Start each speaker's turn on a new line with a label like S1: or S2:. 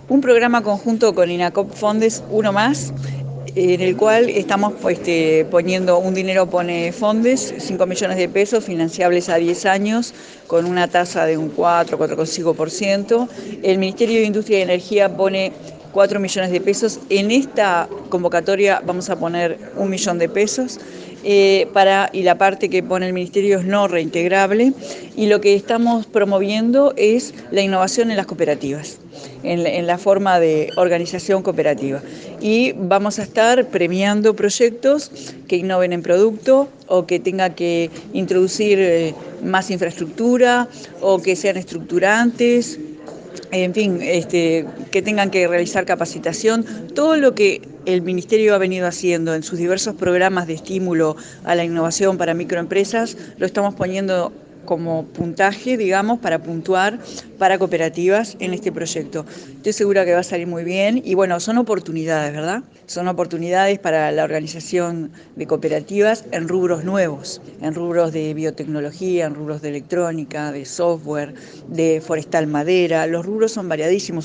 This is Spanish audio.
S1: Un programa conjunto con INACOP Fondes, uno más, en el cual estamos poniendo un dinero, pone Fondes, 5 millones de pesos financiables a 10 años, con una tasa de un 4,5%. El Ministerio de Industria y Energía pone 4 millones de pesos. En esta convocatoria vamos a poner 1 millón de pesos. Y la parte que pone el Ministerio es no reintegrable, y lo que estamos promoviendo es la innovación en las cooperativas, en la forma de organización cooperativa. Y vamos a estar premiando proyectos que innoven en producto o que tengan que introducir más infraestructura o que sean estructurantes, en fin, que tengan que realizar capacitación, todo lo que el Ministerio ha venido haciendo en sus diversos programas de estímulo a la innovación para microempresas, lo estamos poniendo como puntaje, digamos, para puntuar para cooperativas en este proyecto. Estoy segura que va a salir muy bien y bueno, son oportunidades, ¿verdad? Son oportunidades para la organización de cooperativas en rubros nuevos, en rubros de biotecnología, en rubros de electrónica, de software, de forestal madera. Los rubros son variadísimos.